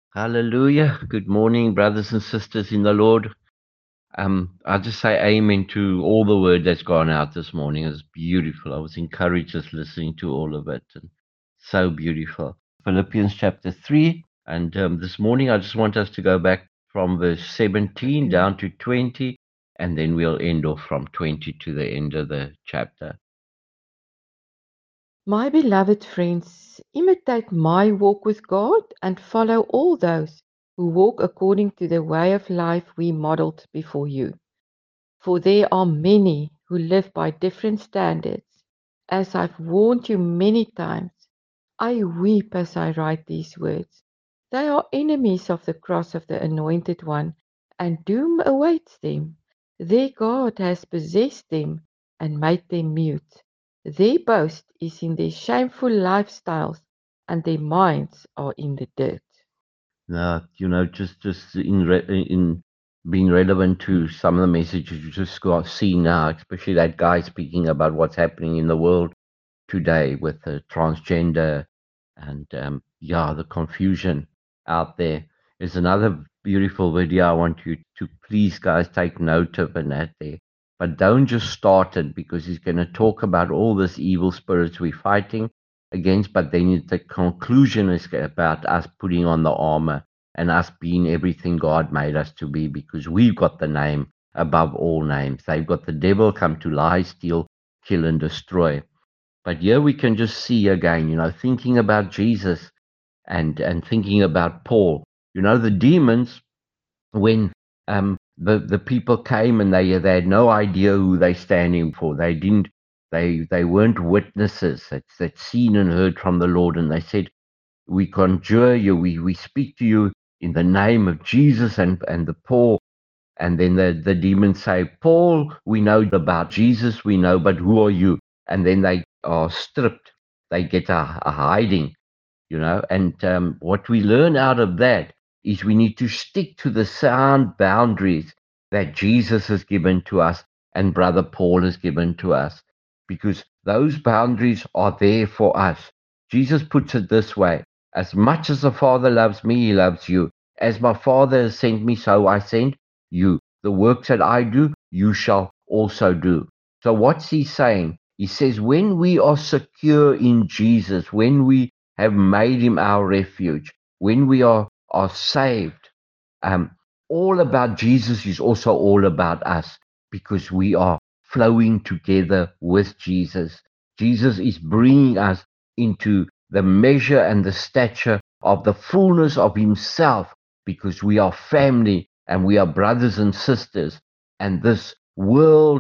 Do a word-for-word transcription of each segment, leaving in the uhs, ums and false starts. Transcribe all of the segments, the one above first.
Hallelujah. Good morning, brothers and sisters in the Lord. Um, I just say amen to all the word that's gone out this morning. It's beautiful. I was encouraged just listening to all of it. And so beautiful. Philippians chapter three. And um, this morning, I just want us to go back from verse seventeen Mm. down to twenty, and then we'll end off from twenty to the end of the chapter. My beloved friends, imitate my walk with God and follow all those who walk according to the way of life we modeled before you. For there are many who live by different standards. As I've warned you many times, I weep as I write these words. They are enemies of the cross of the Anointed One, and doom awaits them. Their God has possessed them and made them mute. Their boast is in their shameful lifestyles, and their minds are in the dirt. Uh, you know, just just in re- in being relevant to some of the messages you just got see now, especially that guy speaking about what's happening in the world today with the transgender and um, yeah, the confusion out there. Is another beautiful video I want you to please, guys, take note of and that there. But don't just start it because he's going to talk about all this evil spirits we're fighting against. But then the conclusion is about us putting on the armor and us being everything God made us to be because we've got the name above all names. They've got the devil come to lie, steal, kill, and destroy. But here we can just see again, you know, thinking about Jesus and and thinking about Paul. You know, the demons when um the the people came and they they had no idea who they standing for. They didn't they they weren't witnesses that that seen and heard from the Lord, and they said, "We conjure you, we we speak to you in the name of Jesus and and the Paul." And then the, the demons say, Paul, we know about Jesus, we know, but who are you? And then they are stripped. They get a, a hiding, you know. And um, what we learn out of that is we need to stick to the sound boundaries that Jesus has given to us and Brother Paul has given to us, because those boundaries are there for us. Jesus puts it this way: as much as the Father loves me, he loves you. As my Father has sent me, so I send you. The works that I do, you shall also do. So, what's he saying? He says, when we are secure in Jesus, when we have made him our refuge, when we are, are saved, um, all about Jesus is also all about us because we are flowing together with Jesus. Jesus is bringing us into the measure and the stature of the fullness of himself because we are family and we are brothers and sisters. And this world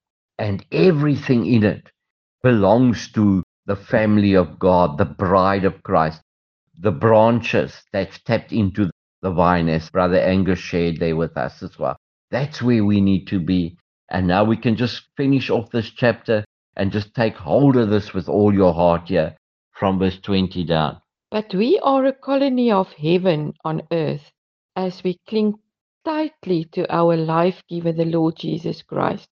and everything in it belongs to the family of God, the bride of Christ, the branches that's tapped into the vine, as Brother Angus shared there with us as well. That's where we need to be. And now we can just finish off this chapter and just take hold of this with all your heart here from verse twenty down. But we are a colony of heaven on earth as we cling tightly to our life giver, the Lord Jesus Christ,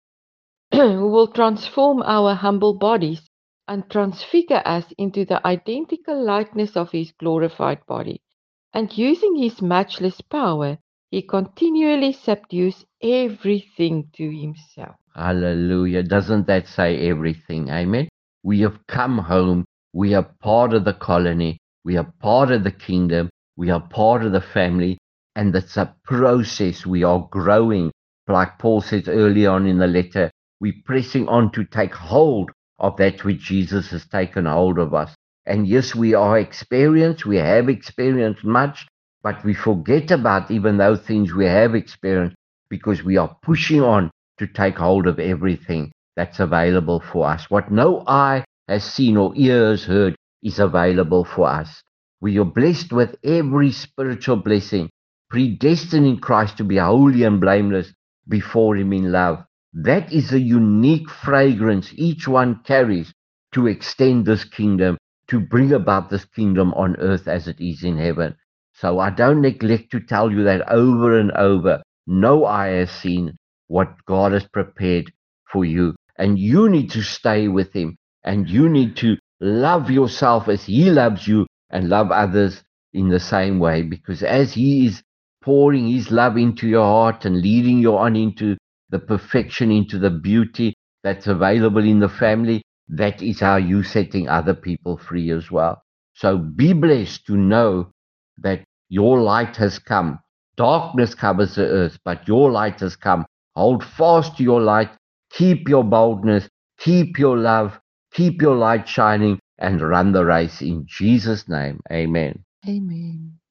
who will transform our humble bodies and transfigure us into the identical likeness of his glorified body. And using his matchless power, he continually subdues everything to himself. Hallelujah. Doesn't that say everything? Amen. We have come home. We are part of the colony. We are part of the kingdom. We are part of the family. And it's a process. We are growing. Like Paul says early on in the letter, we're pressing on to take hold of that which Jesus has taken hold of us. And yes, we are experienced. We have experienced much, but we forget about even those things we have experienced because we are pushing on to take hold of everything that's available for us. What no eye has seen or ears heard is available for us. We are blessed with every spiritual blessing, predestined in Christ to be holy and blameless before Him in love. That is a unique fragrance each one carries to extend this kingdom, to bring about this kingdom on earth as it is in heaven. So I don't neglect to tell you that over and over. No eye has seen what God has prepared for you. And you need to stay with Him. And you need to love yourself as He loves you and love others in the same way, because as He is pouring His love into your heart and leading you on into the perfection, into the beauty that's available in the family, that is how you're setting other people free as well. So be blessed to know that your light has come. Darkness covers the earth, but your light has come. Hold fast to your light. Keep your boldness. Keep your love. Keep your light shining and run the race in Jesus' name. Amen. Amen.